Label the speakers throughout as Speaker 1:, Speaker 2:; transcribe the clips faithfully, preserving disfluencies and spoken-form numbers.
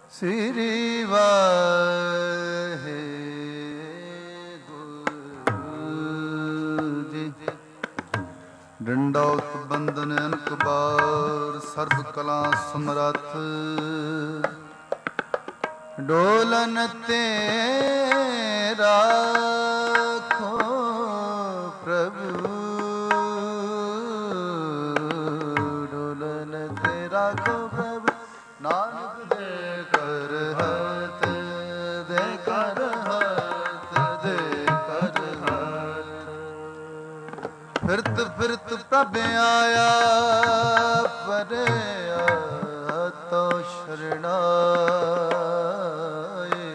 Speaker 1: ਸ੍ਰੀ ਵਾਹਿਗੁਰੂ ਜੀ। ਡੰਡੌਤ ਬੰਦਨ ਅਨਕ ਬਾਰ, ਸਰਬ ਕਲਾ ਸਮਰੱਥ। ਡੋਲਨ ਤੇ ਰਾਖੋ ਪ੍ਰਭੂ, ਡੋਲਨ ਤੇ ਰਾਖੋ ਪ੍ਰਭੂ। ਨਾਨਕ ਦੇ ਕਰ ਹੱਥ, ਦੇ ਕਰ ਹੱਥ, ਦੇ ਕਰ ਹੱਥ। ਫਿਰਤ ਫਿਰਤ ਪ੍ਰਭ ਆਇਆ, ਪਰਿਆ ਤੋ ਸ਼ਰਣਾਏ।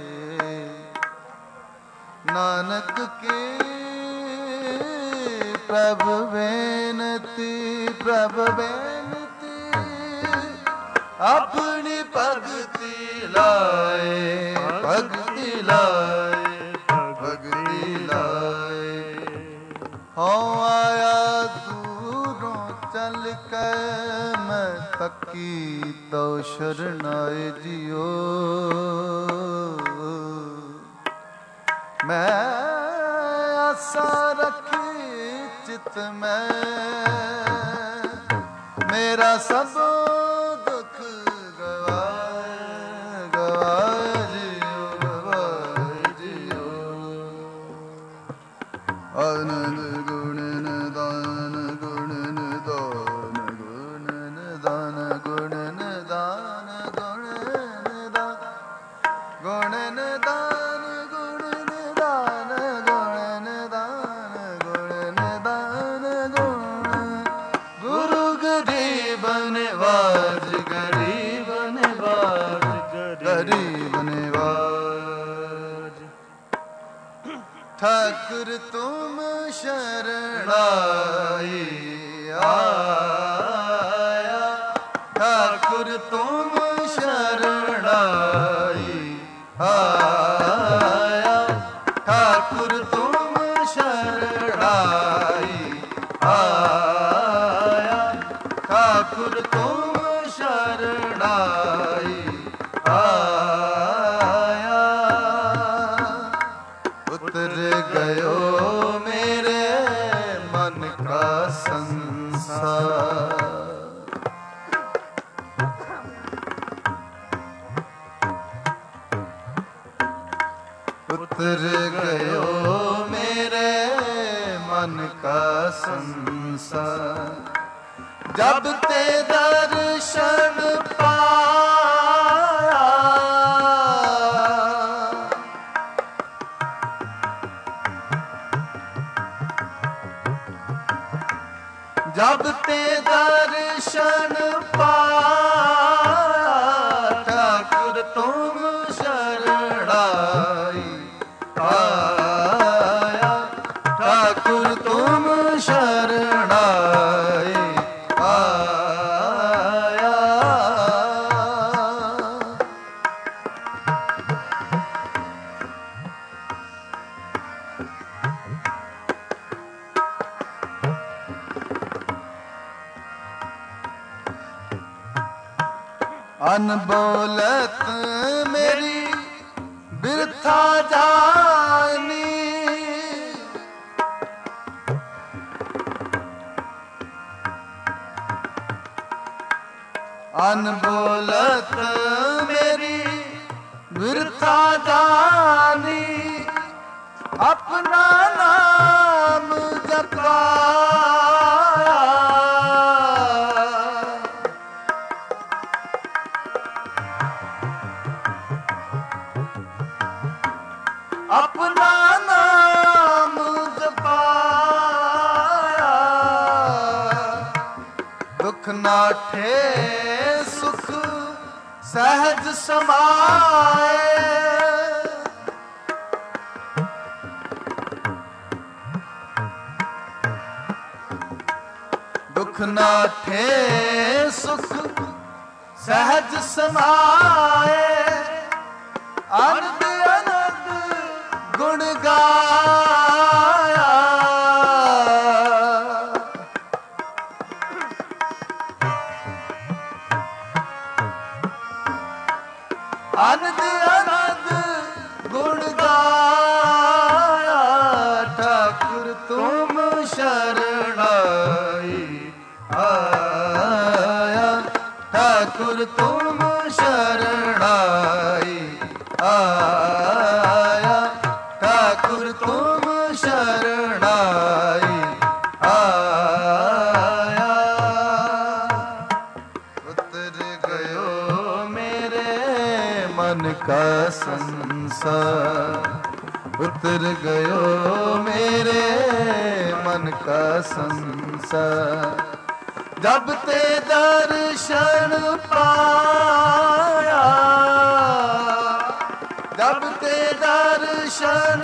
Speaker 1: ਨਾਨਕ ਕੀ ਪ੍ਰਭ ਬੇਨਤੀ, ਪ੍ਰਭ ਬੇਨਤੀ। ਆਪਣੀ ਭਗਤੀ ਲਾਏ, ਭਗਤੀ ਲਾਏ, ਭਗਤੀ ਲਾਏ। ਹਉ ਆਇਆ ਦੂਰੋਂ ਚੱਲ ਕੇ, ਮੈਂ ਤੱਕੀ ਤੋ ਸ਼ਰਨਾਏ ਜੀਓ। ਮੈਂ ਆਸਾ ਰੱਖੀ ਚਿਤ ਮੈਂ, ਮੇਰਾ ਸਭ ਦੁੱਖ ਗਵਾਏ, ਗਵਾਏ ਜੀਓ, ਗਵਾਏ ਜੀਓ। ਆਨੰਦ ਗੁਣ ਨਿਦਾਨ, ਗੁਣ ਨਿਦਾਨ, ਗੁਣ ਨਿਦਾਨ, ਗੁਣ ਨਿਦਾਨ, ਗੁਣ ਨਿਦਾਨ, ਗੁਣ ਨਿਦਾਨ, ਗੁਣ ਨਿਦਾਨ, ਗੁਣ ਨਿਦਾਨ, ਗੁਣ ਨਿਦਾਨ, ਗੁਣ। ਗੁਰੂ ਗਰੀਬ ਨਿਵਾਜ, ਗਰੀਬ ਨਿਵਾਜ, ਗਰੀਬ ਨਿਵਾਜ। ਠਾਕੁਰ ਤੁਮ ਸ਼ਰਣਾਈ ਆਇਆ, ਠਾਕੁਰ ਤੁਮ ਸ਼ਰਣਾਈ ਆਇਆ, ਠਾਕੁਰ ਤੁਮ ਸ਼ਰਣਾਈ ਆਇਆ, ਠਾਕੁਰ ਤੁਮ ਸ਼ਰਣਾਈ ਆਇਆ। ਉਤਰ ਗਇਓ ਮੇਰੇ ਮਨ ਕਾ ਸੰਸਾਰ, ਉਤਰ ਗਇਓ ਮੇਰੇ ਮਨ ਕਾ ਸੰਸਾਰ। ਜਬ ਤੇ ਦਰਸ਼ਨ ਪਾਇਆ, ਜਬ ਤੇ ਦਰਸ਼ਨ ਪਾਇਆ, ਠਾਕੁਰ ਤੁਮ ਸ਼ਰਣਾਈ ਆਇਆ, ਠਾਕੁਰ ਤੁਮ ਸ਼ਰਣਾਈ ਆਇਆ। ਅਨਬੋਲਤ ਮੇਰੀ ਬਿਰਥਾ ਜਾਨੀ, ਅਨਬੋਲਤ ਮੇਰੀ ਬਿਰਥਾ ਜਾਨੀ। ਆਪਣਾ ਨਾਮ ਜਪਾਇਆ, ਆਪਣਾ ਨਾਮ ਜਪਾਇਆ। ਦੁੱਖ ਨਾਠੇ ਸੁਖ ਸਹਿਜ ਸਮਾਏ, ਦੁੱਖ ਨਾਠੇ ਸੁਖ ਸਹਿਜ ਸਮਾਏ। ਅਨੰਦ ਅਨੰਦ ਗੁਣ ਗਾਇਆ, ਅਨੰਦ ਅਨੰਦ ਗੁਣ ਗਾਇਆ ਠਾਕੁਰ ਤੁਮ ਸ਼ਰਣਾਈ ਆਇਆ ਠਾਕੁਰ ਤੁਮ ਸ਼ਰਣਾਈ ਆਇਆ ਠਾਕੁਰ ਤੁਮ ਸ਼ਰਣਾਈ ਆਇਆ ਉਤਰ ਗਇਓ ਮੇਰੇ ਮਨ ਕਾ ਸੰਸਾਰ ਉਤਰ ਗਇਓ ਮੇਰੇ ਮਨ ਕਾ ਸੰਸਾਰ ਜਬ ਤੇ ਦਰਸ਼ਨ ਪਾਇਆ ਜਬ ਤੇ ਦਰਸ਼ਨ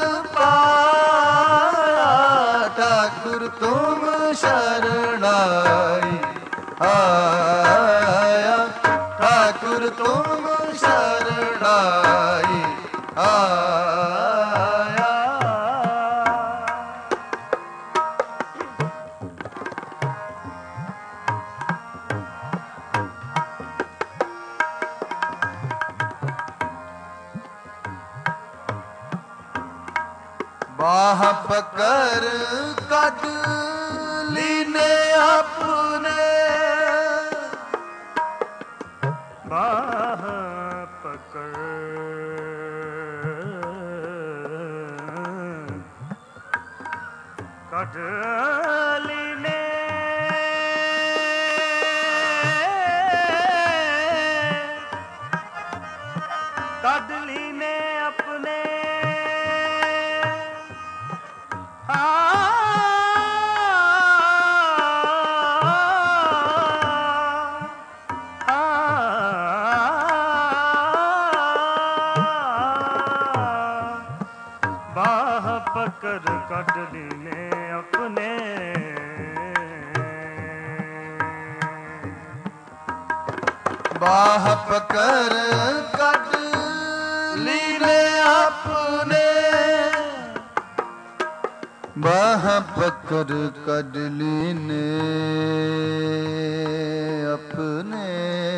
Speaker 1: ਪਾਇਆ ਠਾਕੁਰ ਤੁਮ ਸ਼ਰਣਾਈ ਆਇਆ ਠਾਕੁਰ ਤੁਮ ਸ਼ਰਣਾਈ ਆਇਆ ਬਾਹ ਪਕੜ ਕੱਢ ਲੀਨੇ ਆਪਣੇ
Speaker 2: ਬਾਹ ਪਕੜ ਕੱਢ ਲੀਨੇ ਕੱਢ ਲੀਨੇ ਆਪਣੇ ਬਾਹ ਪਕੜ ਕੱਢ ਲੀਨੇ ਆਪਣੇ
Speaker 1: ਬਾਹ ਪਕੜ ਕੱਢ ਲੀਨੇ ਆਪਣੇ ਬਾਹ ਪਕੜ ਕੱਢ ਲੀਨੇ ਆਪਣੇ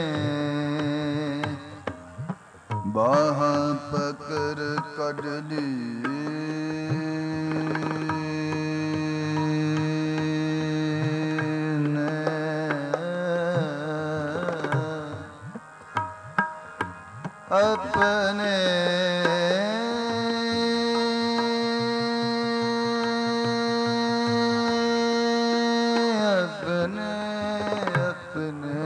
Speaker 1: ਬਾਹ ਪਕੜ ਕੱਢ ਲੀਨੇ ਆਪਣੇ अपने अपने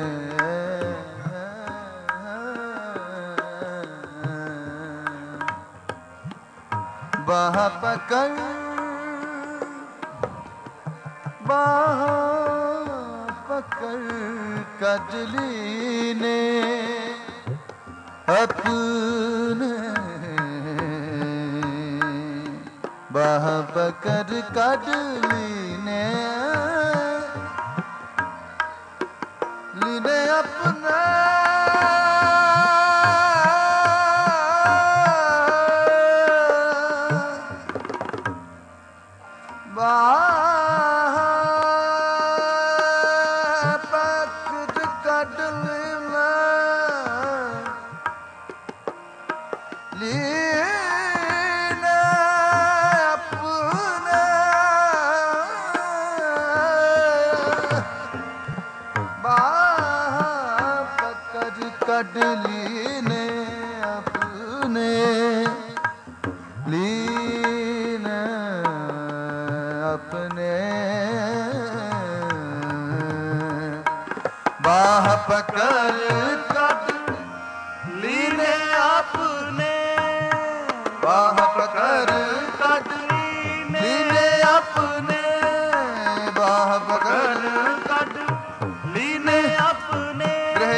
Speaker 1: बाह पकड़ बाह पकड़ कजली ने अपने बाह पकड़ कजली ने लीने अपने बाह पकड़ कड लीने लीने अपने बाह कड लीने अपने लीने अपने बाह पकड़ कड लीने अपने बाह पकड़ कड लीने अपने बाह पकड़ कड लीने अपने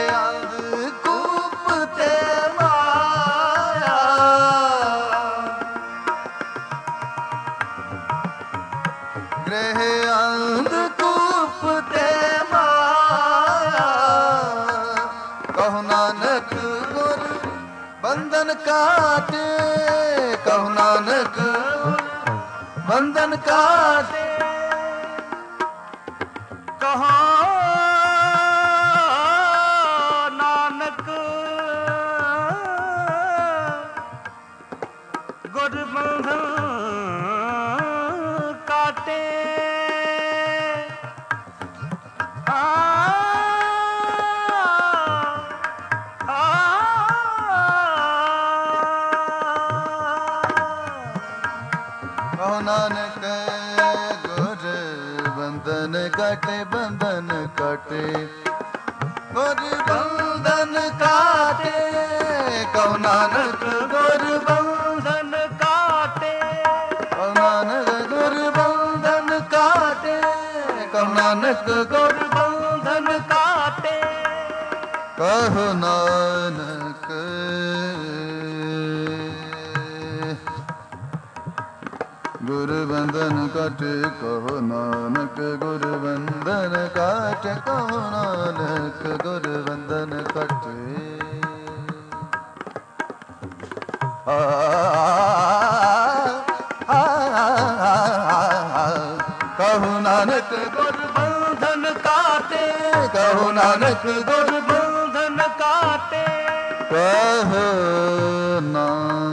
Speaker 1: बंधन काटे कहु नानक बंधन काटे
Speaker 2: कहो नानक
Speaker 1: ਨਾਨਕ ਗੁਰ ਬੰਧਨ ਕਾਟੇ ਬੰਧਨ ਕਾਟੇ ਗੁਰ ਬੰਧਨ ਕਾਟੇ ਕਉ ਨਾਨਕ ਗੁਰ ਬੰਧਨ ਕਾਟੇ ਕਉ ਨਾਨਕ ਗੁਰ ਬੰਧਨ ਕਾਟੇ ਕਉ ਨਾਨਕ ਗੁਰ ਬੰਧਨ ਕਾਟੇ ਕਹੁ ਨਾਨਕ ਗੁਰ ਬੰਧਨ ਕਾਟੇ ਕਹੁ ਨਾਨਕ ਗੁਰ ਬੰਧਨ ਕਾਟੇ ਕਹੁ ਨਾਨਕ ਗੁਰ ਬੰਧਨ ਕਾਟੇ ਆ ਕਹੁ ਨਾਨਕ ਗੁਰ ਬੰਧਨ ਕਾਟੇ ਕਹੁ ਨਾਨਕ ਗੁਰ ਬੰਧਨ ਕਾਟੇ ਕਹੁ ਨਾਨਕ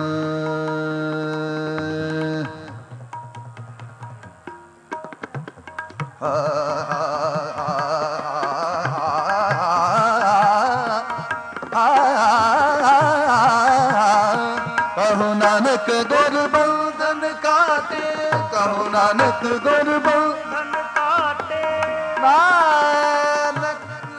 Speaker 1: ਕਹੁ ਨਾਨਕ ਗੁਰ ਬੰਧਨ ਕਾਟੇ ਕਹੁ ਨਾਨਕ ਗੁਰ ਬੰਧਨ ਕਾਟੇ ਨਾਨਕ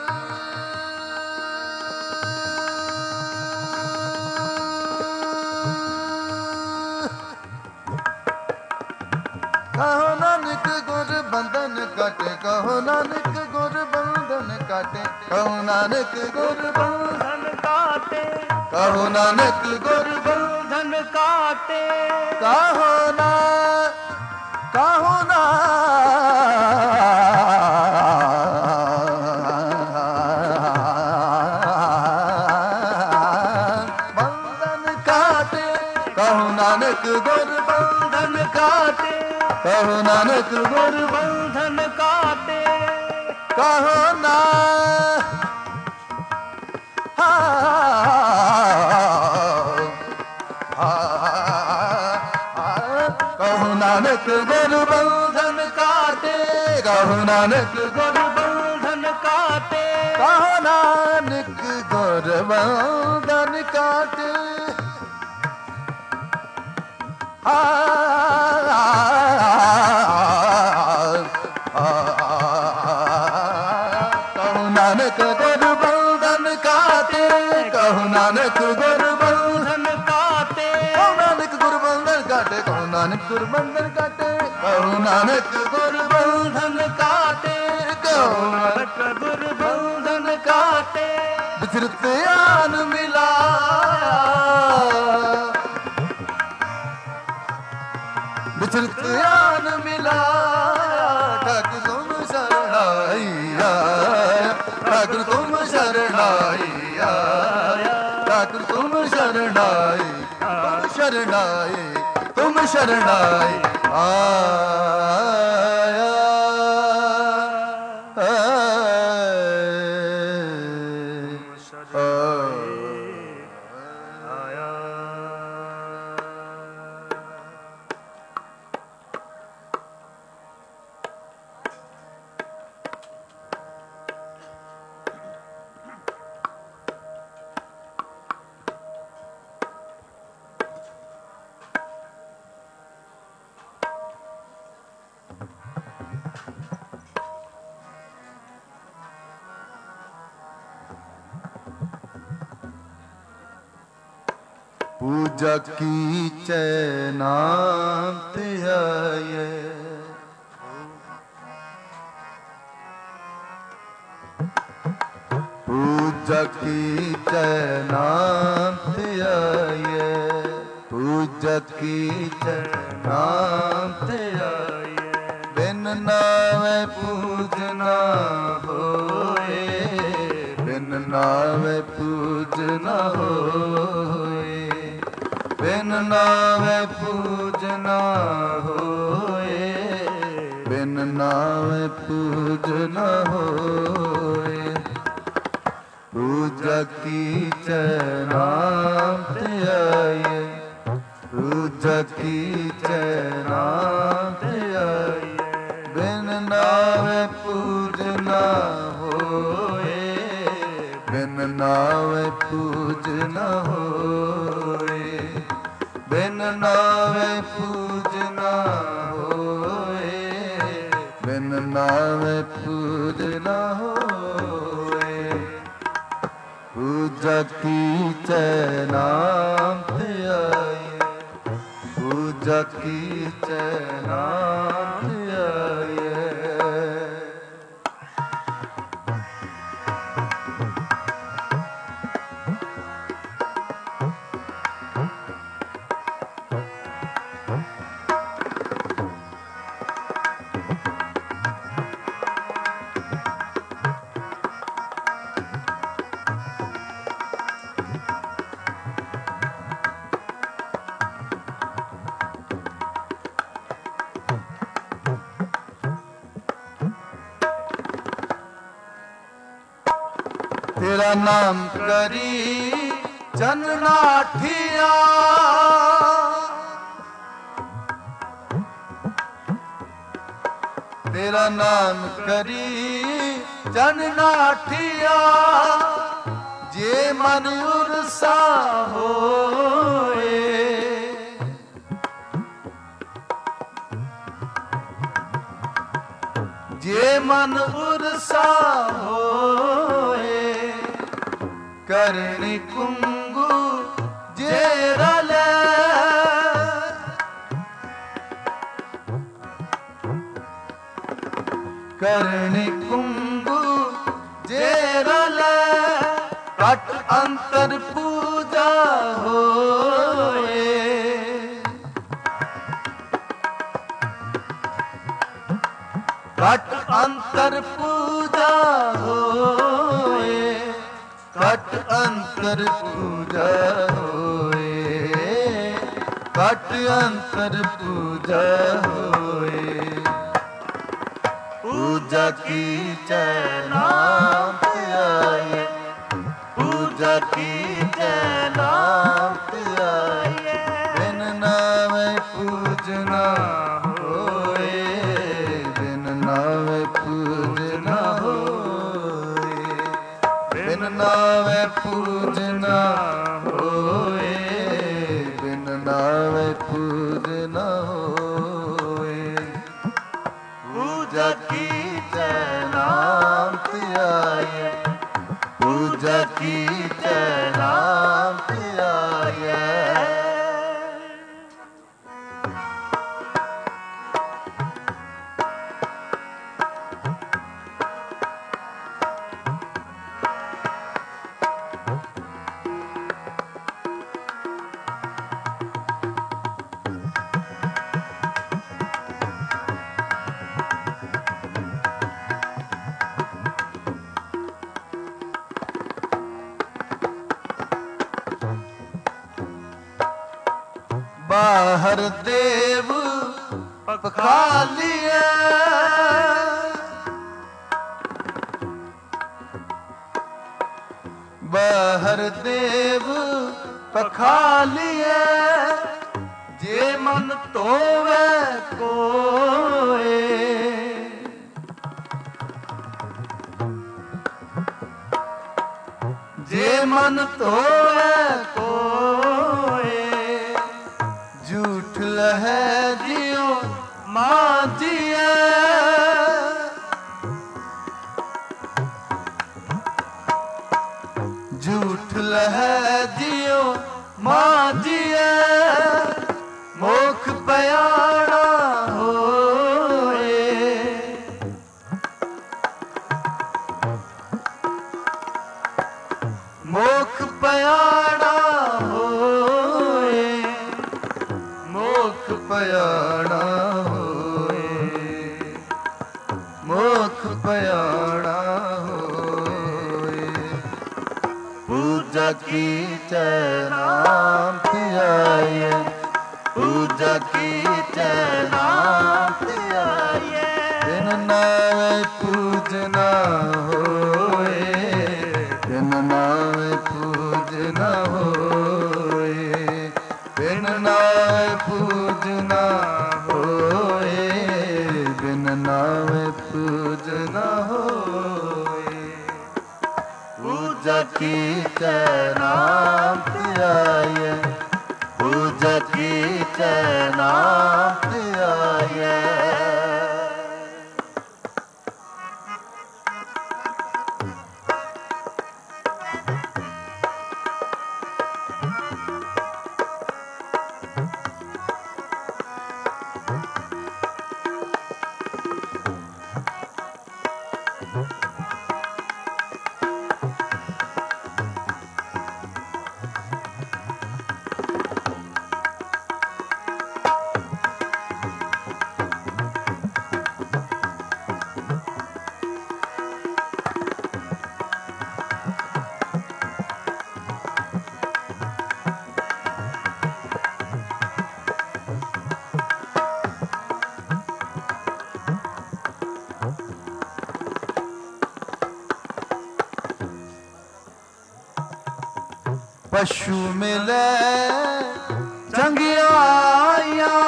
Speaker 1: ਕਹੁ ਨਾਨਕ ਗੁਰ ਬੰਧਨ ਕਾਟੇ ਕਹੁ ਨਾਨਕ ਗੁਰ ਬੰਧਨ ਕਾਟੇ ਕਹੁ ਨਾਨਕ ਗੁਰ ਬੰਧਨ ਕਾਟੇ ਕਹੁ ਨਾਨਕ ਗੁਰ ਬੰਧਨ ਕਾਟੇ ਕਹੁ ਨਾ ਕਹੁ ਨਾ ਬੰਧਨ ਕਾਟੇ ਕਹੁ ਨਾਨਕ ਗੁਰ ਬੰਧਨ ਕਾਟੇ ਕਹੁ ਨਾਨਕ ਗੁਰ ਬੰਧਨ ਕਾਟੇ ਕਹੁ ਨਾ ਕਹੁ ਨਾਨਕ ਗੁਰ ਬੰਧਨ ਕਾਟੇ ਕਹੁ ਨਾਨਕ ਗੁਰ ਬੰਧਨ ਕਾਟੇ ਕਹੁ ਨਾਨਕ ਗੁਰ ਬੰਧਨ ਕਾਟੇ ਕਹੁ ਨਾਨਕ ਗੁਰ ਬੰਧਨ ਕਾਟੇ ਕਹੁ ਨਾਨਕ ਗੁਰ ਬੰਧਨ ਕਾਟੇ ਕਹੁ ਨਾਨਕ ਗੁਰ ਬੰਧਨ ਕਾਟੇ ਕਹੁ ਨਾਨਕ ਗੁਰ ਬੰਧਨ ਕਾਟੇ ਕਹੁ ਨਾਨਕ ਗੁਰ ਬੰਧਨ ਕਾਟੇ ਕਹੁ ਨਾਨਕ ਗੁਰ ਬੰਧਨ ਕਾਟੇ ਬਿਚਰਤ ਆਨ ਮਿਲਾਇਆ ਬਿਚਰਤ ਆਨ ਮਿਲਾਇਆ ਠਾਕੁਰ ਤੁਮ ਸ਼ਰਣਾਈ ਆਇਆ ਠਾਕੁਰ ਤੁਮ ਸ਼ਰਣਾਈ ਆਇਆ ਠਾਕੁਰ ਤੁਮ ਸ਼ਰਣਾਈ ਤੁਮ ਸ਼ਰਣਾਈ ਤੁਮ ਸ਼ਰਣਾਈ ਆਇਆ ਪੂਜਾ ਕੀਚੈ ਨਾਮ ਧਿਆਇਐ ਪੂਜਾ ਕੀਚੈ ਨਾਮ ਧਿਆਇਐ ਪੂਜਾ ਕੀਚੈ ਨਾਮ ਧਿਆਇਐ ਬਿਨ ਨਾਮੈ ਪੂਜਨਾ ਹੋਏ ਬਿਨ ਨਾਮੈ ਪੂਜਨਾ ਹੋਏ ਬਿਨ ਨਾਮੈ ਪੂਜਨਾ ਹੋਏ ਬਿਨ ਨਾਮੈ ਪੂਜਨਾ ਹੋਏ ਪੂਜਾ ਕੀਚੈ ਨਾਮ ਧਿਆਇਐ ਪੂਜਾ ਕੀਚੈ ਨਾਮ ਧਿਆਇਐ ਬਿਨ ਨਾਮੈ ਪੂਜਨਾ ਹੋਏ ਬਿਨ ਨਾਮੈ ਪੂਜਨਾ ਹੋਏ ਬਿਨ ਨਾਮੈ ਪੂਜਨਾ नामे पूजना होए, पूजा कीचै नाम धियाए, पूजा कीचै नाम धियाए। तेरा नाम करी जन्नाठिया, तेरा नाम करी जन्नाठिया, जे मन उरसा होए, जे मन उरसा होए, करणी कुंगू जे रले, करणी कुंगू जे रले, कट अंतर पूजा होए, कट अंतर पूजा होए, कट अंतर पूजा होए, कट अंतर पूजा होए। पूजा कीचै नाम धियाए, पूजा कीचै नाम धियाए, बिन नामे पूजना होए, बिन नामे पूजना होए, बिन नामे पूजना होए, बिन नामे पूजना होए। पूजा कीचै नाम धियाए, पूजा कीचै नाम धियाए। बाहर देव पखालिए, बाहर देव पखालिए, जे मन तोवे कोए, जे मन तोवे कोए, झूठ लहै जियो मांझिए, झूठ लहै जियो मांझिए, मोख पयाड़ा होए, मोख पयाड़ा होए, मोख पयाड़ा होए, मोख पयाड़ा होए। पूजा कीचै नाम धियाए, पूजा कीचै नाम धियाए, बिन नामे पूजना होए, बिन नामे पूजना होए, बिन नामे पूजना होए, बिन नामे पूजना होए। पूजा कीचै नाम धियाए, पूजा कीचै नाम धियाए। ਪਸ਼ੂ ਮਿਲੇ ਚੰਗਿਆਈਆਂ,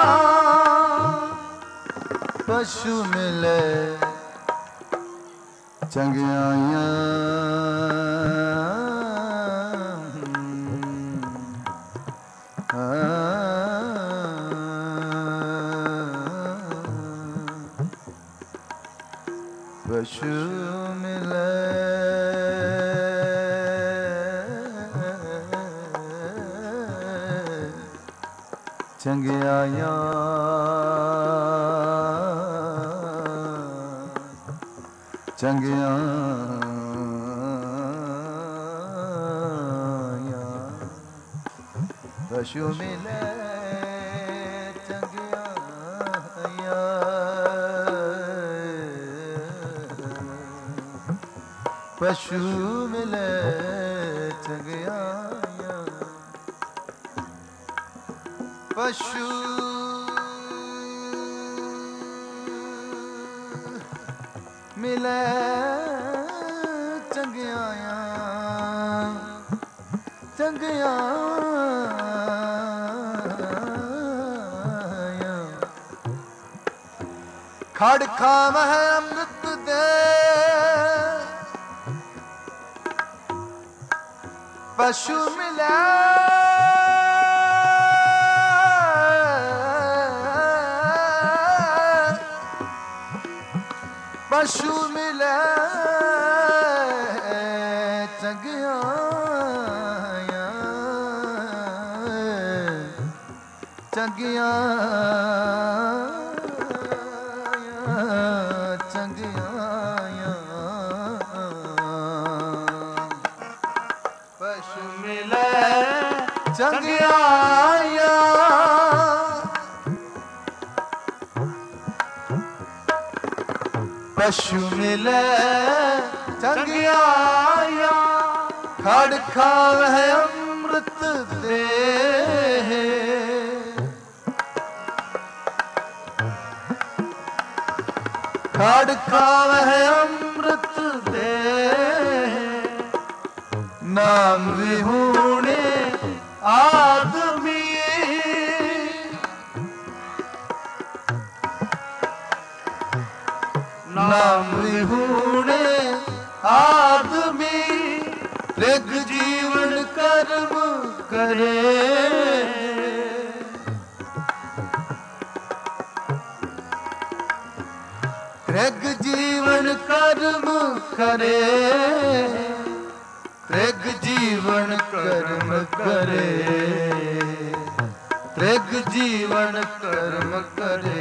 Speaker 1: ਪਸ਼ੂ ਮਿਲੇ ਚੰਗਿਆਈਆਂ, ਪਸ਼ੂ ਮਿਲੇ ਚੰਗਿਆਈਆਂ, ਚੰਗਿਆਈਆਂ, ਪਸ਼ੂ ਮਿਲੇ ਚੰਗਿਆਈਆਂ, ਪਸ਼ੂ ਮਿਲੇ ਚੰਗਿਆਈਆਂ, ਪਸ਼ੂ ਮਿਲੇ ਚੰਗਿਆਈਆਂ, ਚੰਗਿਆਈਆਂ, ਖੜ ਖਾਵਹਿ ਅੰਮ੍ਰਿਤ ਦੇ, ਪਸ਼ੂ ਮਿਲੇ ਪਸ਼ੂ ਮਿਲੇ ਚੰਗਿਆਈਆਂ, ਚੰਗਿਆਈਆਂ, ਚੰਗਿਆਈਆਂ, ਪਸ਼ੂ ਮਿਲੇ ਚੰਗਿਆਈਆਂ, ਪਸ਼ੂ ਮਿਲੇ ਚੰਗਿਆਈਆਂ, ਖੜ ਖਾਵਹਿ ਅੰਮ੍ਰਿਤ ਦੇ, ਖੜ ਖਾਵਹਿ ਅੰਮ੍ਰਿਤ ਦੇ, ਨਾਮ ਵਿਹੂਣੇ ਆਦਮੀ, ਨਾਮ ਵਿਹੂਣੇ ਆਦਮੀ, ਰਿਗ ਜੀਵਨ ਕਰਮ ਕਰੇ, ਰਿਗ ਜੀਵਨ ਕਰਮ ਕਰੇ, ਰਿਗ ਜੀਵਨ ਕਰਮ ਕਰੇ, ਰਿਗ ਜੀਵਨ ਕਰਮ ਕਰੇ,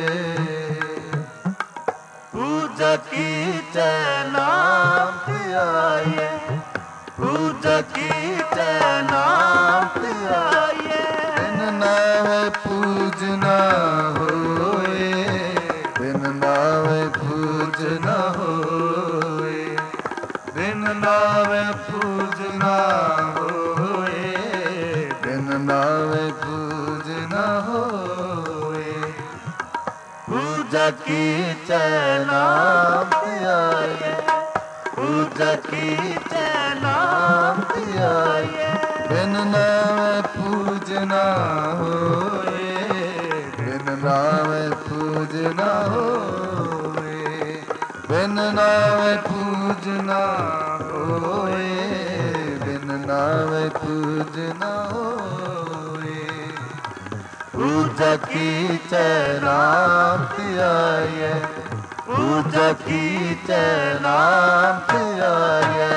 Speaker 1: ਪੂਜਾ ਕੀਤੇ ਨਾਮ ਧਿਆਏ, ਪੂਜਾ ਕੀਤੇ ਨਾਮ ਧਿਆਏ, ਬਿਨ ਨਾਵੇ ਪੂਜਨਾ ਹੋਏ, ਬਿਨ ਨਾਵੇ ਪੂਜਨਾ ਹੋਏ, ਬਿਨ ਨਾਵੇ ਪੂਜਨਾ ਹੋਏ, ਬਿਨ ਨਾਵੇ ਪੂਜਨਾ ਹੋਏ, ਪੂਜਾ ਕੀਤੇ ਨਾਮ ਧਿਆਏ, ਪੂਜਾ ਕੀਤੇ ਨਾਮ ਧਿਆਏ, ਬਿਨ ਨਾਵੇ ਪੂਜਨਾ ਹੋਏ, ਬਿਨ ਨਾਵੇ ਪੂਜਨਾ ਹੋਏ, ਬਿਨ ਨਾਵੇ ਪੂਜਨਾ ਹੋਏ, ਬਿਨ ਨਾਵੇ ਪੂਜਨਾ ਹੋਏ, ਪੂਜਾ ਕੀਤੇ ਨਾਮ ਧਿਆਏ, ਪੂਜਾ ਕੀਤੇ ਨਾਮ ਧਿਆਏ।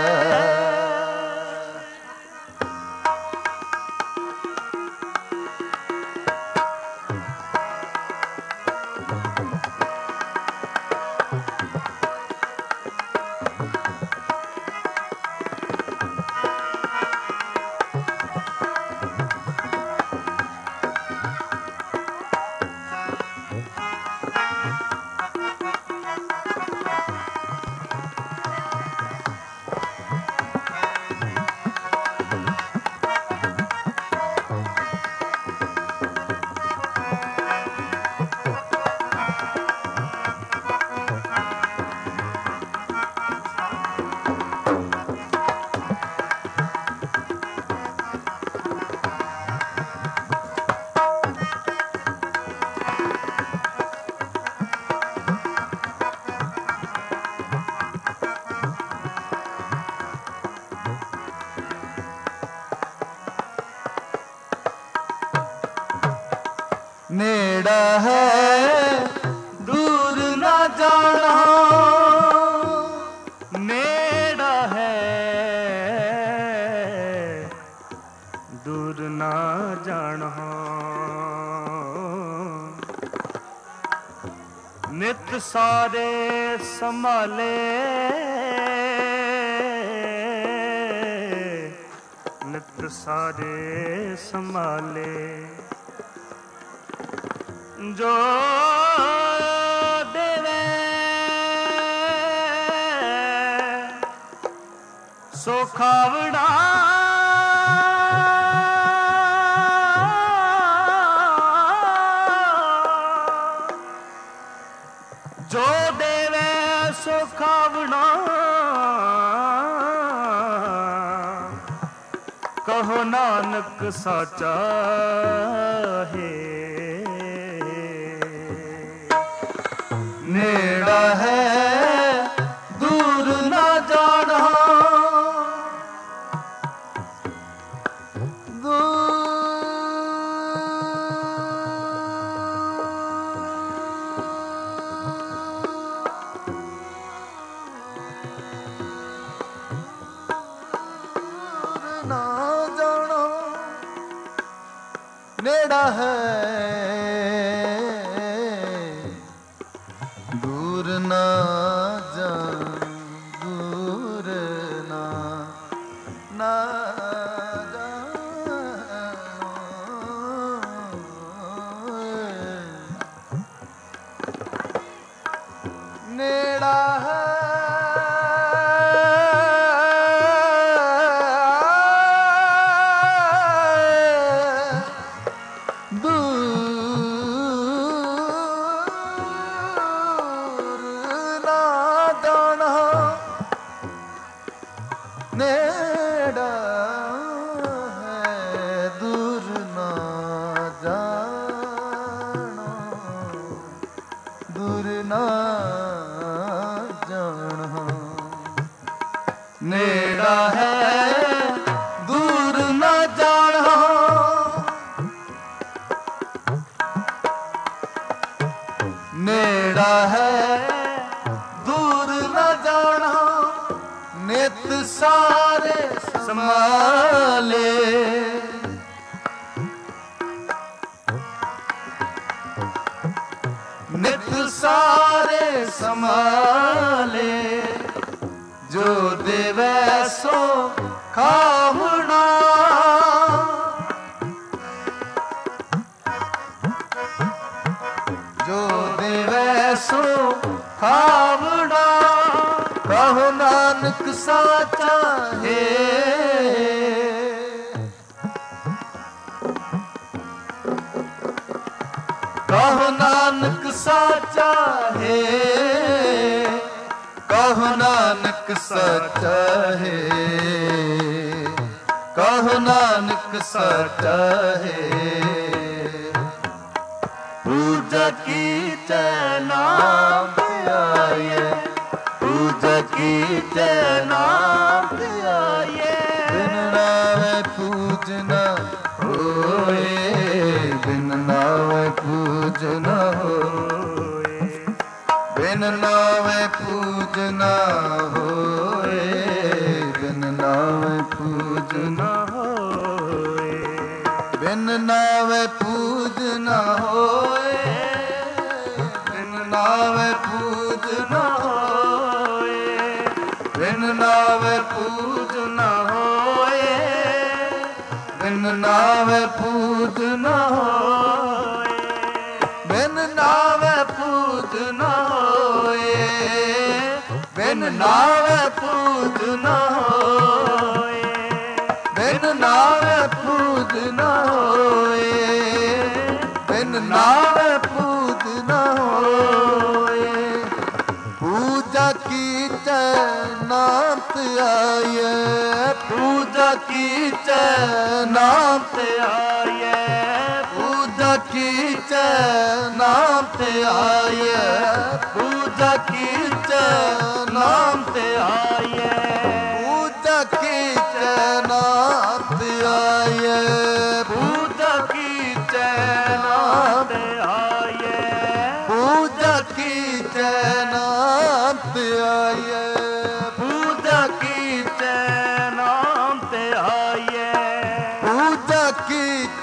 Speaker 1: नेड़ा है दूर ना जाना,
Speaker 2: नेड़ा है दूर ना जाना। नित सारे संभाले, नित सारे संभाले, जो देवे सो खावड़ा, जो देवे सो खावड़ा, कहो नानक साचा है।
Speaker 1: नेड़ा है दूर ना जाना, ना जाना, नेड़ा है दूर ना जा, दूर ना ना जाना, नेड़ा है नेड़ा है दूर ना जाना, दूर ना जाना, नेड़ा है दूर ना जाना, नेड़ा है दूर ना जाना, नित सारे संभाले, नित सारे संभाले, जो देवै सो खावड़ा, जो देवै सो खावड़ा, कहो नानक साचा है। कहो नानक साचा है, कहो नानक साचा है, कहो नानक साचा है। पूजा की नाम आए, पूजा की नाम आए, बिन नावे पूजना होए, बिन नावे पूजना होए, बिन नावे पूजना होए, बिन नावे पूजना होए, बिन नावे पूजना होए, बिन नावे पूजना होए, बिन नावे पूजना होए, बिन नावे पूजना होए, बिन नावे पूजना होए, बिन नावे पूजना होए, बिन नावे पूजना होए, बिन नावे पूजना होए। पूजा की नाम आए, पूजा की नाम आए, पूजा की नाम आए, पूजा की नाम आए, पूजा की नाम आए, पूजा की नाम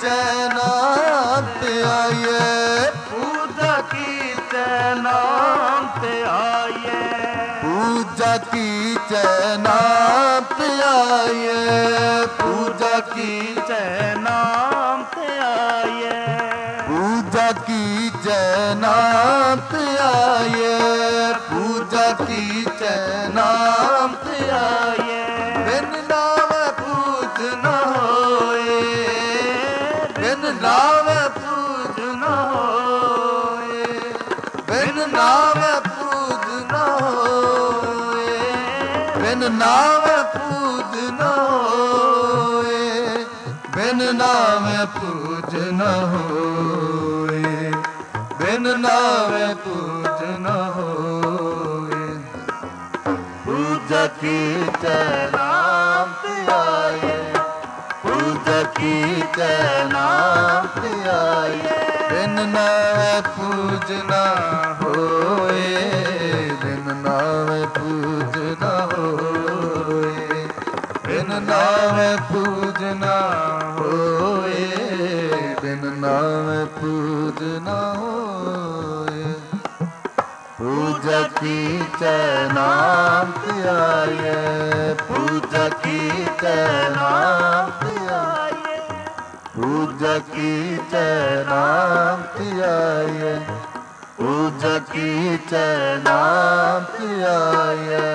Speaker 1: ਨਾਮ ਤੇ ਆਈਏ,
Speaker 2: ਪੂਜਾ ਕੀਚੈ ਨਾਮ ਤੇ ਆਈਏ,
Speaker 1: ਪੂਜਾ ਕੀਚੈ ਨਾਮ ਤੇ ਆਈਏ, ਪੂਜਾ ਕੀਚੈ
Speaker 2: ਨਾਮ ਤੇ ਆਈਏ,
Speaker 1: ਪੂਜਾ ਕੀਚੈ ਨਾਮ ਤੇ ਆਈਏ, ਪੂਜਾ ਕੀਚੈ ਨਾਮ ਤੇ ਆਈਏ। ਬਿਨ ਨਾਮੈ ਪੂਜ ਨ ਹੋਏ, ਬਿਨ ਨਾਮੈ ਪੂਜ ਨ ਹੋਏ, ਬਿਨ ਨਾਮੈ ਪੂਜ ਨ ਹੋਏ, ਬਿਨ ਨਾਮੈ ਪੂਜ ਨ ਹੋਏ, ਬਿਨ ਨਾਮੈ ਪੂਜ ਨ ਹੋਏ, ਬਿਨ ਨਾਮੈ ਪੂਜ ਨ ਹੋਏ। ਪੂਜਾ ਕੀਚੈ ਨਾਮ ਤੇ ਆਈਏ, ਪੂਜਾ ਕੀਚੈ ਨਾਮ ਤੇ ਆਈਏ, ਬਿਨ ਨਾਮੈ ਪੂਜ ਨ ਹੋਏ, ਬਿਨ ਨਾਮੈ ਪੂਜ ਨ ਹੋਏ, ਬਿਨ ਨਾਮੈ ਪੂਜ ਨ ਹੋਏ, ਬਿਨ ਨਾਮੈ ਪੂਜ ਨ ਹੋਏ। ਪੂਜਾ ਕੀਚੈ ਨਾਮ ਤੇ ਆਈਏ, ਪੂਜਾ ਕੀਚੈ ਨਾਮ ਤੇ ਆਈਏ, ਪੂਜਾ ਕੀਚੈ ਨਾਮ ਤੇ ਆਈਏ, ਪੂਜਾ ਕੀਚੈ ਨਾਮ ਤੇ ਆਈਏ।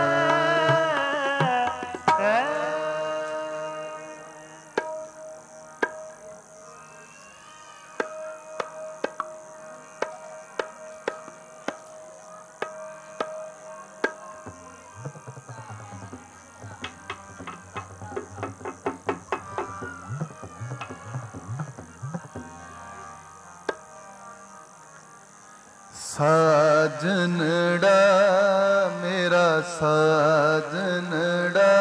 Speaker 1: ਸਾਜਨੜਾ ਮੇਰਾ ਸਾਜਨੜਾ,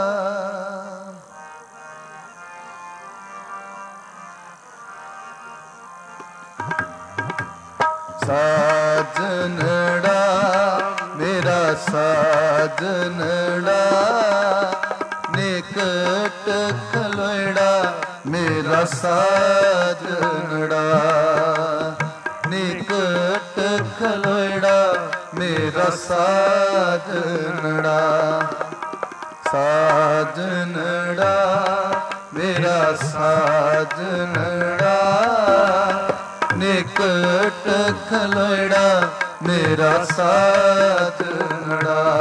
Speaker 1: ਸਾਜਨੜਾ ਮੇਰਾ ਸਾਜਨੜਾ, ਨਿਕਟ ਖਲੋੜਾ ਮੇਰਾ ਸਾਜਨੜਾ, ਨਿਕਟ ਖਲੋੜਾ ਮੇਰਾ ਸਾਜਨੜਾ, ਸਾਜਨੜਾ ਮੇਰਾ ਸਾਜਨੜਾ, ਨਿਕਟ ਖਲੋੜਾ ਮੇਰਾ ਸਾਜਨੜਾ,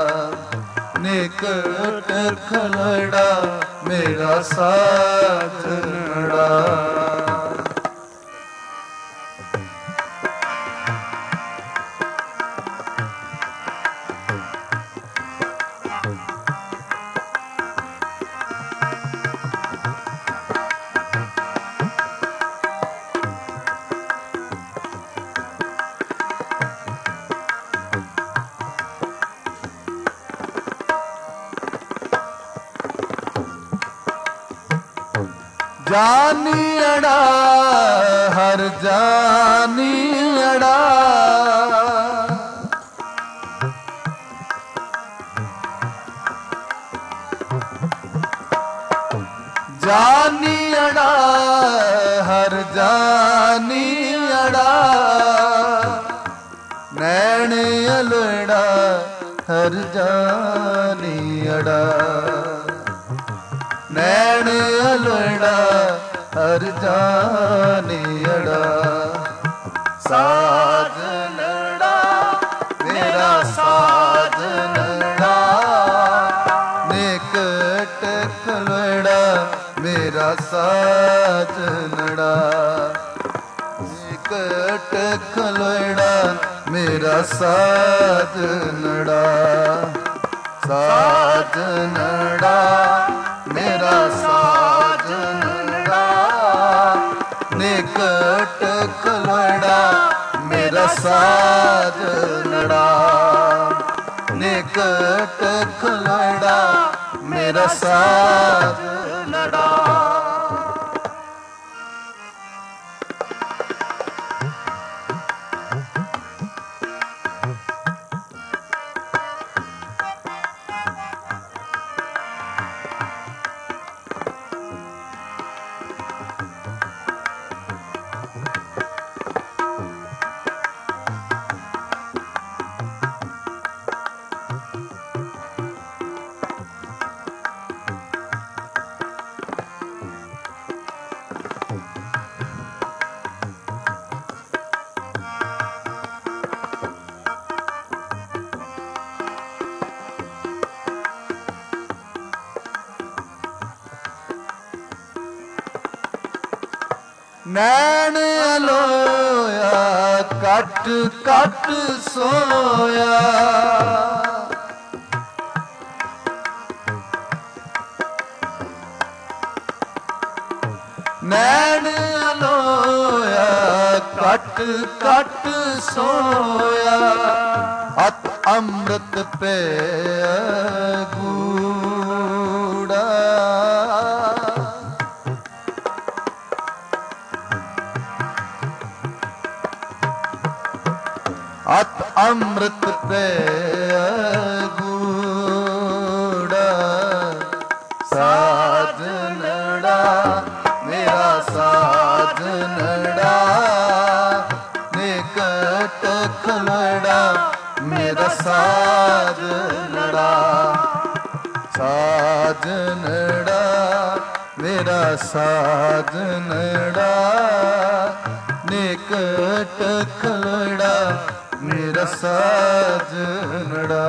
Speaker 1: ਨਿਕਟ ਖਲੋੜਾ ਮੇਰਾ ਸਾਜਨੜਾ। ਜਾਨੀਅੜਾ ਹਰ ਜਾਨੀਅੜਾ, ਜਾਨੀਅੜਾ ਹਰ ਜਾਨੀਅੜਾ, ਨੈਣ ਅਲੜਾ ਹਰ ਜਾਨੀਅੜਾ, ਨੈਣ ਅਲੜਾ ਹਰ ਜਾਨੀਅੜਾ, ਸਾਜਨੜਾ ਮੇਰਾ ਸਾਜਨੜਾ, ਨਿਕਟ ਖਲੋੜਾ ਮੇਰਾ ਸਾਜਨੜਾ, ਨਿਕਟ ਖਲੋੜਾ ਮੇਰਾ ਸਾਜਨੜਾ, ਸਾਜਨੜਾ ਮੇਰਾ ਸਾਜਨੜਾ, ਨਿਕਟ ਖਲੋੜਾ ਮੇਰਾ ਸਾਜਨੜਾ, ਨਿਕਟ ਖਲੋੜਾ ਮੇਰਾ ਸਾਜਨੜਾ। ਨੈਣ ਅਲੋਇਆ ਕੱਟ ਕੱਟ ਸੋਇਆ ਨੈਣ ਅਲੋਇਆ ਕੱਟ ਕੱਟ ਸੋਇਆ ਅਤ ਅੰਮ੍ਰਿਤ ਪੈ ਗੂੜਾ ਅਤ ਅੰਮ੍ਰਿਤ ਪੈ ਗੂੜਾ ਸਾਜਨੜਾ ਮੇਰਾ ਸਾਜਨੜਾ ਨਿਕਟ ਖਲੜਾ ਮੇਰਾ ਸਾਜਨੜਾ ਸਾਜਨੜਾ ਮੇਰਾ ਸਾਜਨੜਾ ਨਿਕਟ ਖਲੜਾ ਮੇਰਾ ਸਾਜਨੜਾ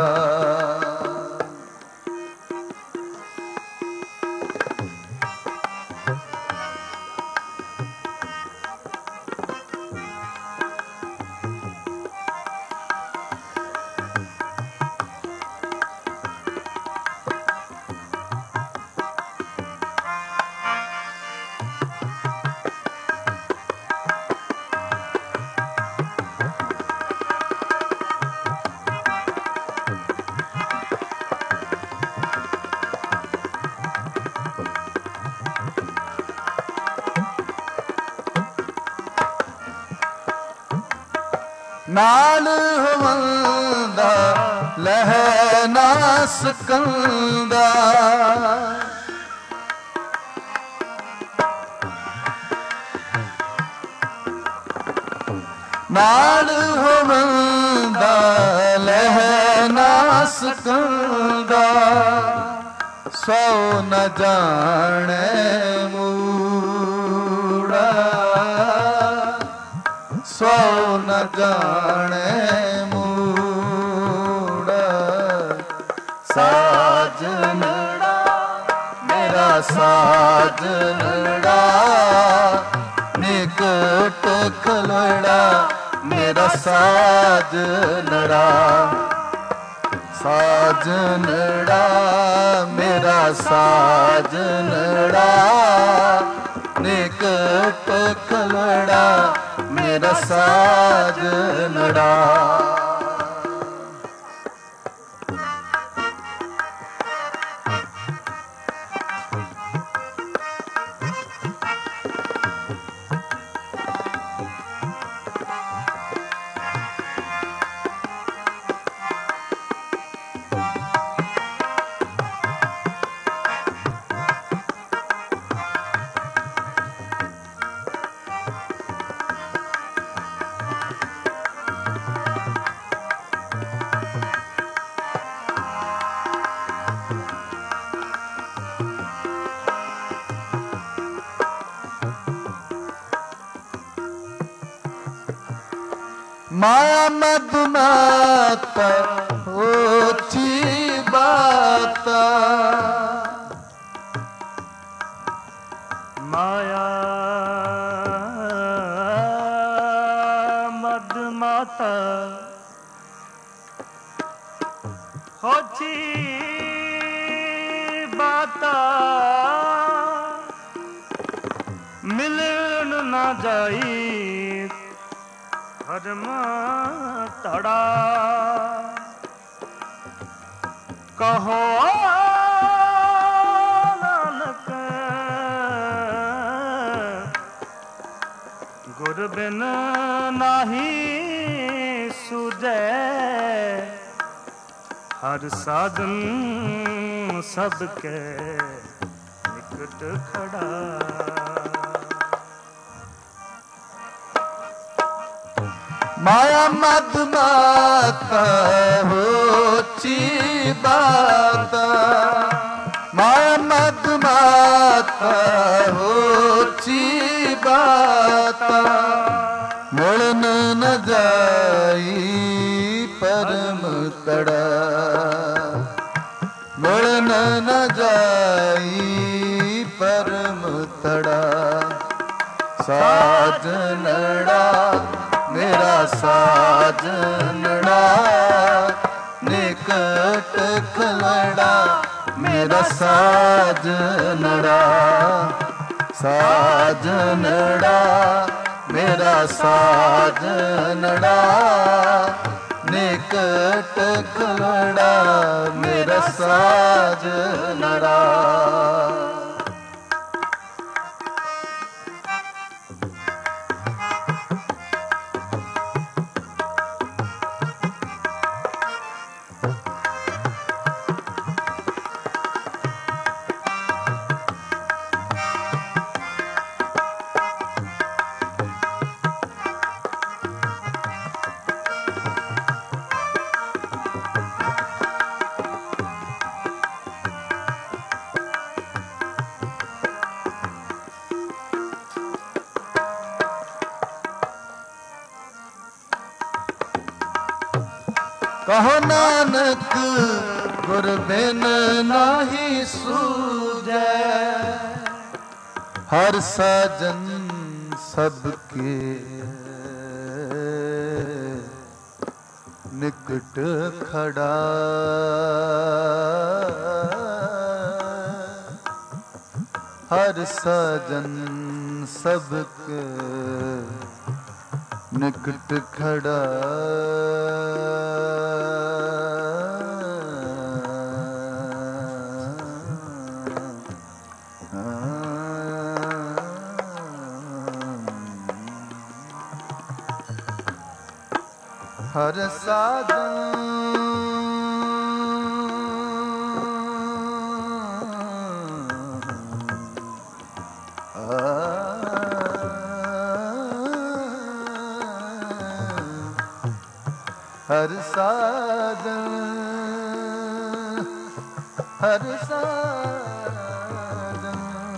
Speaker 1: ਨਾਲ ਹਵੰਦਾ ਲਹਿ ਨਾ ਸਕੰਦਾ ਨਾਲ ਹਵੰਦਾ ਲਹਿ ਨਾ ਸਕੰਦਾ ਸੋ ਨ ਜਾਣੇ ਮੂੜਾ ਸੋ ਨ ਜਾਣੇ ਮੂੜਾ ਸਾਜਨੜਾ ਮੇਰਾ ਸਾਜਨੜਾ ਨਿਕਟ ਖਲੜਾ ਮੇਰਾ ਸਾਜਨੜਾ ਸਾਜਨੜਾ ਮੇਰਾ ਸਾਜਨੜਾ ਨਿਕਟ ਖਲੜਾ ਮੇਰਾ ਸਾਜਨੜਾ माया मद माता ओछी बाता
Speaker 2: माया मद माता ओछी बाता मिलन ना जाई धर्म तड़ा कहो नानक गुर बिन नाही सुझै हर साधन सबके निकट खड़ा
Speaker 1: माया मद माता होची बाता माया मद माता होची बाता मुड़न न जाई परम तड़ा मुड़न न जाई परम तड़ा ਸਾਜਨੜਾ ਮੇਰਾ ਸਾਜਨੜਾ ਨਿਕਟ ਖਲੜਾ ਮੇਰਾ ਸਾਜਨੜਾ ਸਾਜਨੜਾ ਮੇਰਾ ਸਾਜਨੜਾ ਨਿਕਟ ਖਲੜਾ ਮੇਰਾ ਸਾਜਨੜਾ ਕਹੋ ਨਾਨਕ ਗੁਰ ਬਿਨ ਨਾਹੀ ਸੂਝੈ ਹਰ ਸਾਜਨ ਸਭ ਕੇ ਨਿਕਟ ਖੜਾ ਹਰ ਸਾਜਨ ਸਭ ਕੇ ਨਿਕਟ ਖੜਾ ਹਰ ਸਾਜਨ ਹਰ ਸਾਜਨ ਹਰ ਸਾਜਨ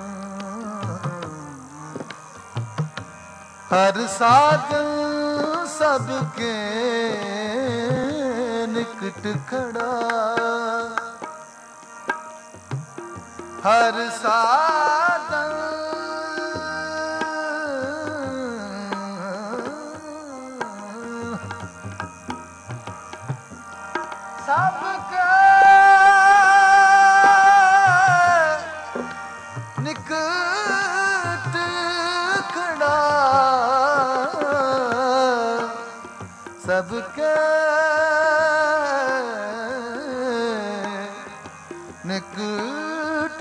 Speaker 1: ਹਰ ਸਾਜਨ ਸਭ ਕੇ ਨਿਕਟ ਖੜਾ ਹਰ ਸਾਜਨ ਸਭ ਕੇ ਨਿਕਟ ਖੜਾ ਸਭ ਕੇ ਨਿਕਟ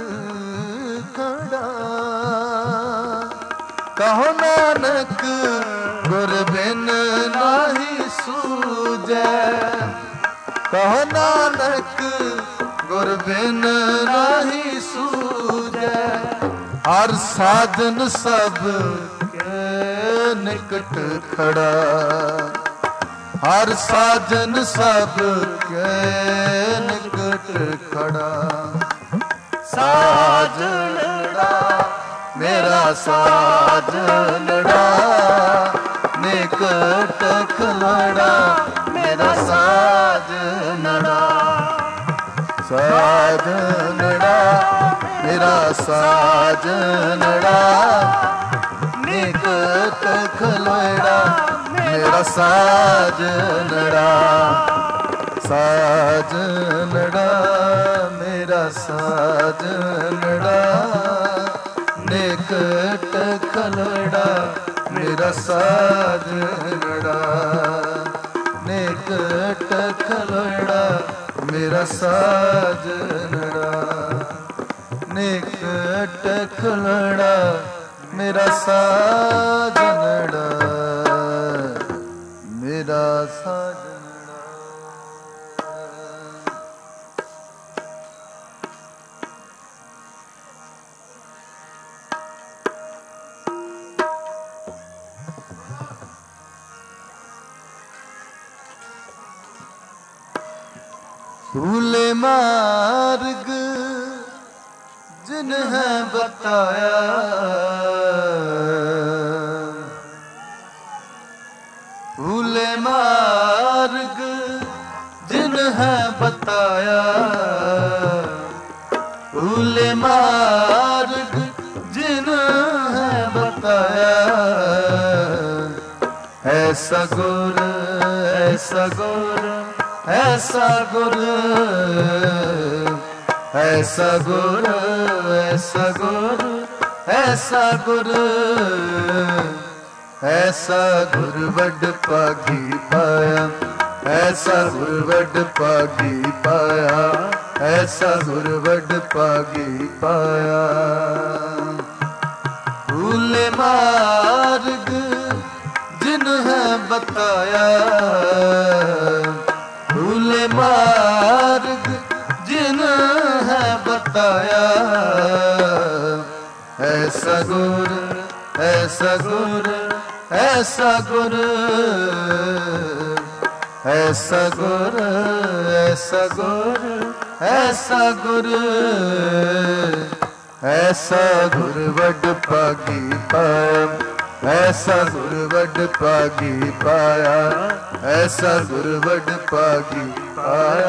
Speaker 1: ਖੜਾ ਕਹੋ ਨਾਨਕ ਗੁਰ ਬਿਨ ਨਾਹੀ ਸੂਝੈ ਕਹੋ ਨਾਨਕ ਗੁਰ ਬਿਨ ਨਾਹੀ ਸੂਝੈ ਹਰ ਸਾਜਨ ਸਭ ਕੇ ਨਿਕਟ ਖੜਾ ਹਰ ਸਾਜਨ ਸਭ ਕੇ ਨਿਕਟ ਖੜਾ ਸਾਜਨੜਾ ਮੇਰਾ ਸਾਜਨੜਾ ਨਿਕਟ ਖਲੜਾ ਮੇਰਾ ਸਾਜਨੜਾ ਸਾਜਨੜਾ ਮੇਰਾ ਸਾਜਨੜਾ ਨਿਕਟ ਖਲੜਾ ਮੇਰਾ ਸਾਜਨੜਾ ਸਾਜਨੜਾ ਮੇਰਾ ਸਾਜਨੜਾ ਨਿਕਟ ਖਲੜਾ ਮੇਰਾ ਸਾਜਨੜਾ ਨਿਕਟ ਖਲੜਾ ਮੇਰਾ ਸਾਜਨੜਾ ਨਿਕਟ ਖਲੜਾ ਮੇਰਾ ਸਾਜਨੜਾ ਮੇਰਾ ਸਾਜਨੜਾ भूले मार्ग जिन्हें बताया भूले मार्ग जिन्हें बताया भूले मार्ग जिन्हें बताया ऐसा गुर ऐसा गुर ऐसा गुर ऐसा गुर ऐसा गुर ऐसा गुर ऐसा गुर वड पागी पाया ऐसा गुर वड पागी पाया ऐसा गुर वड पागी पाया भूले मार्ग जिन है बताया भूले मार्ग जिन है बताया ऐसा गुर ऐसा गुर ऐसा गुर ऐसा गुर ऐसा गुर ऐसा गुर ऐसा गुर वड पागी पाया ऐसा गुर वड पागी पाया ऐसा गुर वड पागी पाया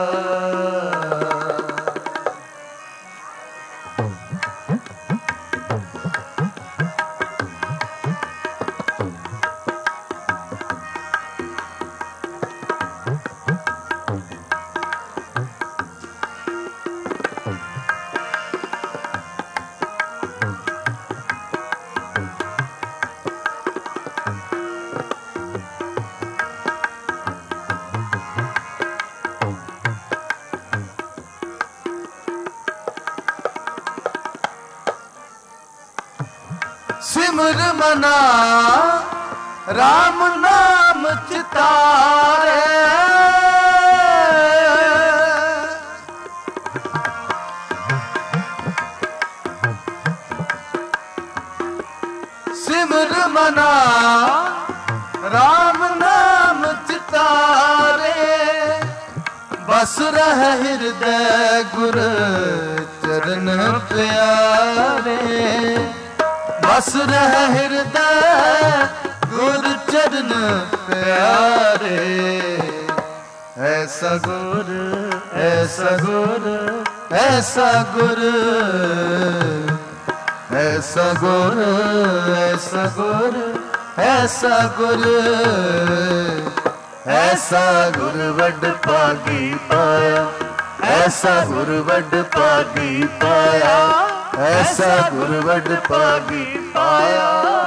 Speaker 1: सिमर मना राम नाम चितारे सिमर मना राम नाम चितारे बस रह हृदय गुर चरण प्यारे बस रह हृदय गुर चरण प्यारे ऐसा गुर ऐसा गुर ऐसा गुर ऐसा गुर ऐसा गुर ऐसा गुर ऐसा गुर वड पागी पाया ऐसा गुर वड पागी पाया ऐसा गुर वड पागी पाया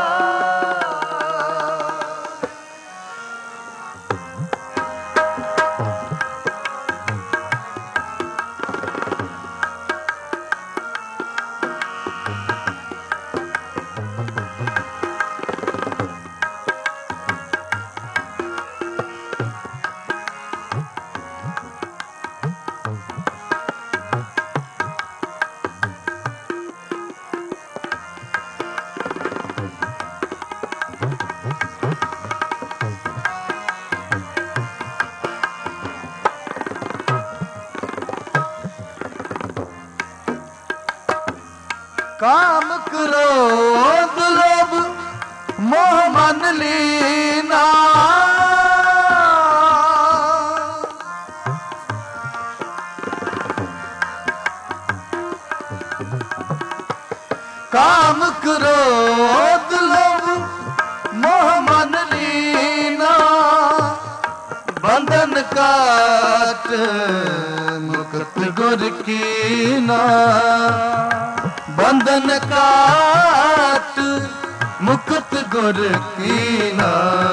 Speaker 1: काम क्रोध लोभ मोह मन लीना काम क्रोध लोभ मोह मन लीना बंधन काट मुक्त गुर कीना बंधन काट मुक्त गुर कीना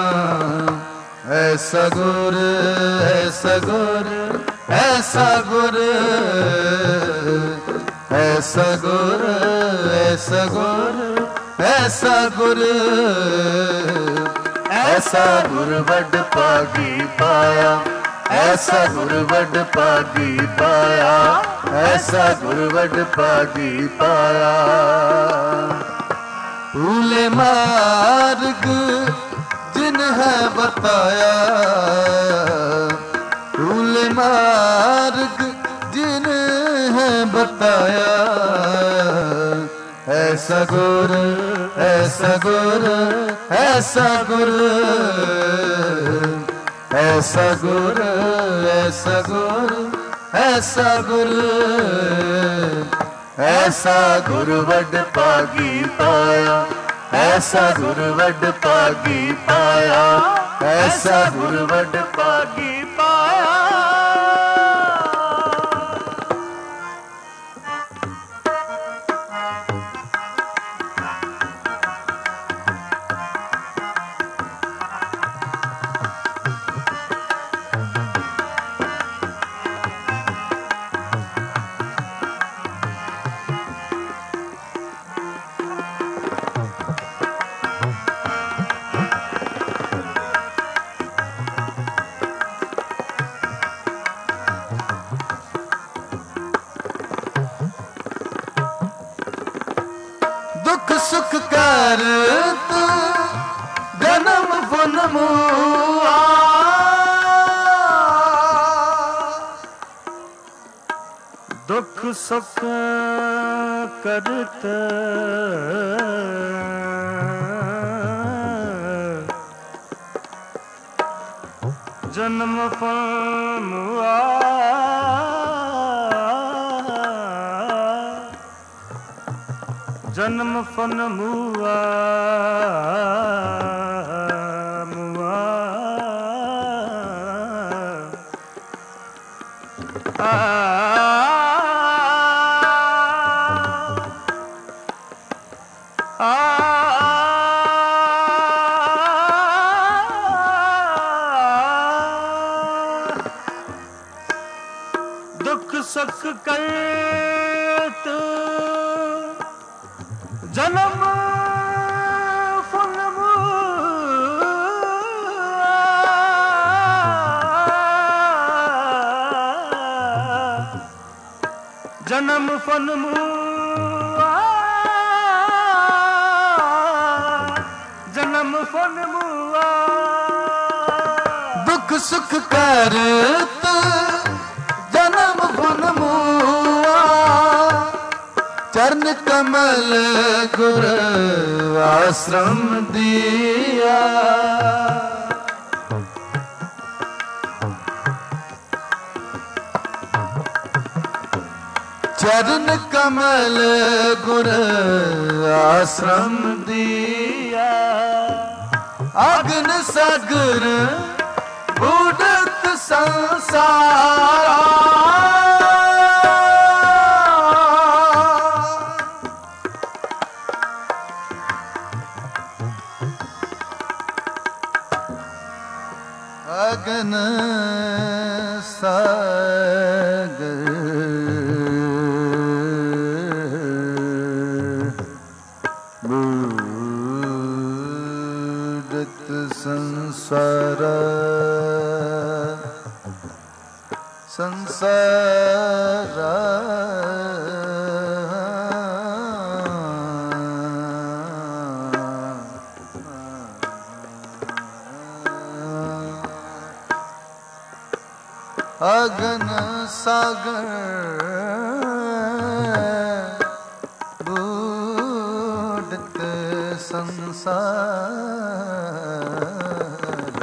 Speaker 1: ऐसा गुर ऐसा गुर ऐसा गुर ऐसा गुर ऐसा गुर ऐसा गुर ऐसा गुर वड पागी पाया ऐसा गुर वड पागी पाया ऐसा गुर वड पागी पाया भूले मार्ग जिन है बताया भूले मार्ग जिन है बताया ऐसा गुर ऐसा गुर ऐसा गुर ऐसा गुर ऐसा गुर ऐसा गुर ऐसा गुर वड पागी पाया ਐਸਾ ਗੁਰ ਵੱਡ ਭਾਗੀ ਪਾਇਆ, ਐਸਾ ਗੁਰ ਵੱਡ ਭਾਗੀ ਪਾਇਆ। ਦੁੱਖ ਸੁਖ ਕਰ ਤੂੰ ਜਨਮ ਫੁਨ ਮੂਆ,
Speaker 2: ਦੁੱਖ ਸੁਖ ਕਰਤ ਜਨਮ ਫਲ ਮੁਆ, ਜਨਮ ਫਨ ਮੁਆ ਮੁਆ ਆ ਆ ਦੁੱਖ ਸੁਖ ਕਰਤ ਜਨਮ ਫੁਨ ਮੂਆ, ਜਨਮ ਫੁਨ ਮੂਆ, ਜਨਮ ਫੁਨ ਮੂਆ।
Speaker 1: ਦੁੱਖ ਸੁਖ ਕਰਤ ਜਨਮ ਫੁਨ ਮੂਆ, ਚਰਨ ਕਮਲ ਗੁਰ ਆਸ਼ਰਮ ਦੀਆ, ਚਰਨ ਕਮਲ ਗੁਰ ਆਸ਼ਰਮ ਦੀਆ। ਅਗਨ ਸਾਗਰ ਬੁਢਤ ਸੰਸਾਰਾ, ਅਗਨ ਸਾਗਰ ਬੁਢਤ ਸੰਸਾਰਾ, ਸੰਸਾਰਾ ਅਗਨ ਸਾਗਰ ਬੁਢਤ ਸੰਸਾਰ,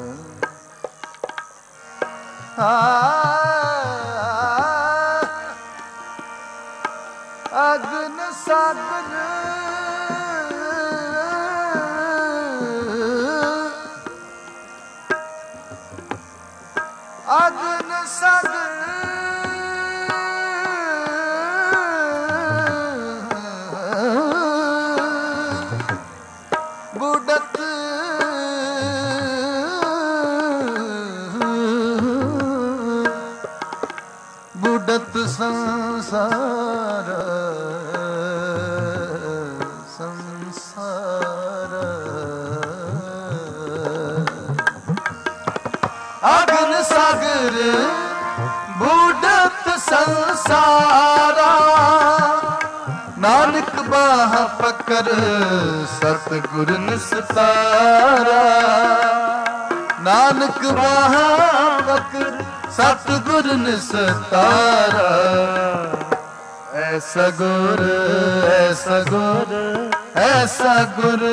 Speaker 1: ਅਗਨ ਸਾਗਰ ਅਗਨ ਸਾਗਰ ਬੁਢਤ ਬੁਢਤ ਸੰਸਾਰ, ਸੰਸਾਰ ਅਗਨ ਸਾਗਰ ਬੁਢਤ ਸੰਸਾਰਾ, ਨਾਨਕ ਬਾਹ ਪਕਰ ਸਤਿਗੁਰ ਨਿਸਤਾਰਾ, ਨਾਨਕ ਬਾਹ ਪਕਰ ਸਤਿਗੁਰ ਨਿਸਤਾਰਾ। ਐਸਾ ਗੁਰ ਐਸਾ ਗੁਰ ਐਸਾ ਗੁਰ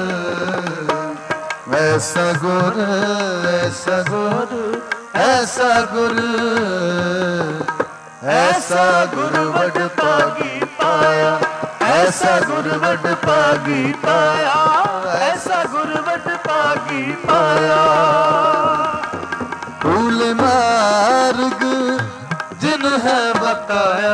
Speaker 1: ਐਸਾ ਗੁਰ ਐਸਾ ਗੁਰ ਐਸਾ ਗੁਰ ਐਸਾ ਗੁਰ ਵੱਡ ਭਾਗੀ ਪਾਇਆ, ऐसा गुर वड पागी पाया, ऐसा गुर वड पागी पाया। भूल मार्ग जिन है बताया,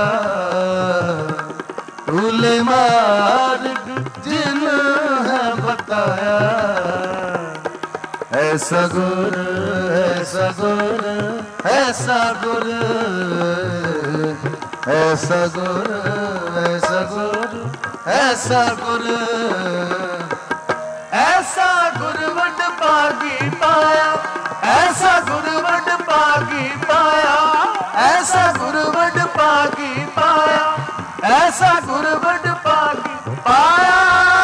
Speaker 1: भूल मार्ग जिन है बताया। ऐसा गुर, ऐसा गुर, ऐसा गुर, ऐसा गुर, ऐसा गुर, ऐसा गुर, ऐसा गुर वड पागी पाया, ऐसा गुर वड पागी पाया, ऐसा गुर वड पागी पाया, ऐसा गुर वड पागी पाया।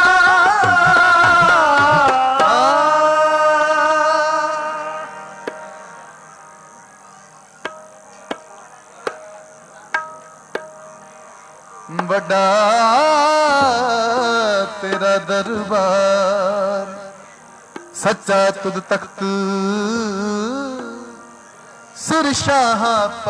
Speaker 1: बड़ा तेरा दरबार, सच्चा तुद तख्त, सिर शाह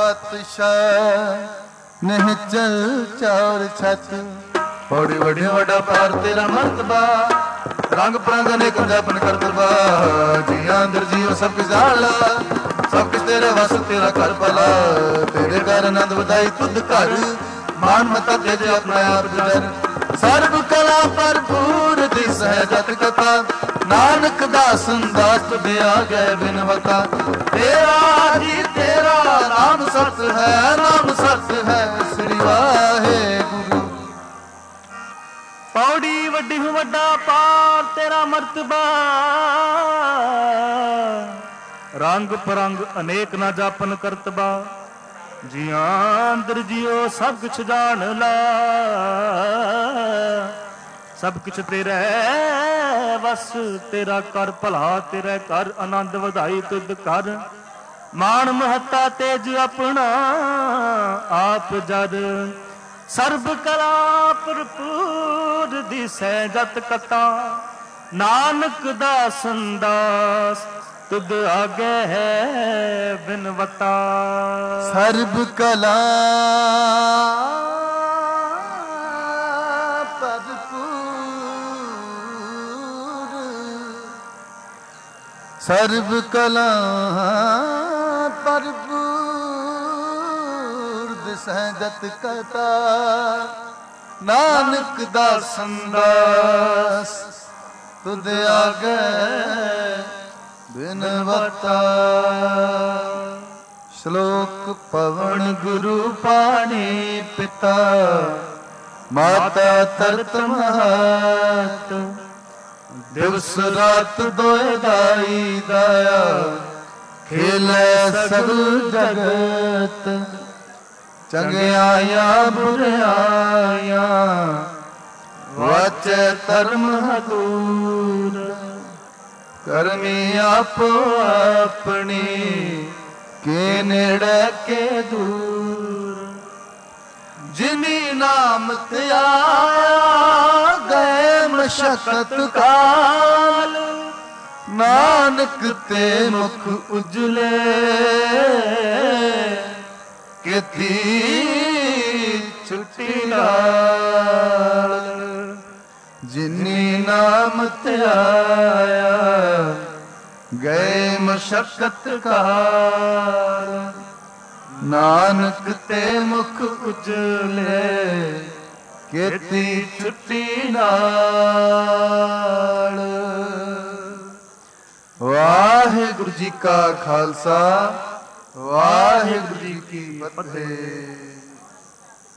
Speaker 1: पातशाह नहीं चल चार छत। बड़ी बड़ी बड़ा पार तेरा मर्तबा, रंग परंग अनेक जापन कर दरबा। जिया अंदर जियो सब कुछ जाला, सब कुछ तेरे वस तेरा कर भला। तेरे घर आनंद बधाई तुद कर, मान मता तेज अपना आप जर। सर्व कला भरपूर दिस है जत कथा, नानक दास दास तुझे आ गए बिनवता। तेरा जी तेरा नाम सत है, नाम सत है श्री वाहे गुरु।
Speaker 2: पौड़ी वड्डी हूँ वड्डा पार तेरा मर्तबा, रंग परंग अनेक ना जापन करतबा। जिया अंदर जियो सब कुछ जान ला, सब कुछ तेरा बस तेरा कर भला। तेरे कर आनंद वधाई तुद कर, मान महता तेज अपना आप जर। सर्ब कला भरपूर दिसै जत कथा, नानक दास दास तुद आगे है बिनवता।
Speaker 1: सर्ब कला भरपूर, सर्ब कला भरपूर दिसै जत कथा, नानक दासन दास तुद आगे बिनवता। श्लोक पवन गुरु पाणी पिता, माता तरत महत। दिवस रात दोए दाई दाया, खेले सगल जगत। चंगियाया बुराया, वाचे धर्म दूर। करमी आपो अपनी, के नेड़े के दूर। जिनी नाम ते आया, गए मशक्कत काल। नानक ते मुख उजले, केती छुट्टी नाल। जिनी नाम ते आया, गए मशक्कत काल। नानक ते मुख उजले, केती छुट्टी नाल। वाहिगुरु जी का खालसा, वाहिगुरु जी की फतेह।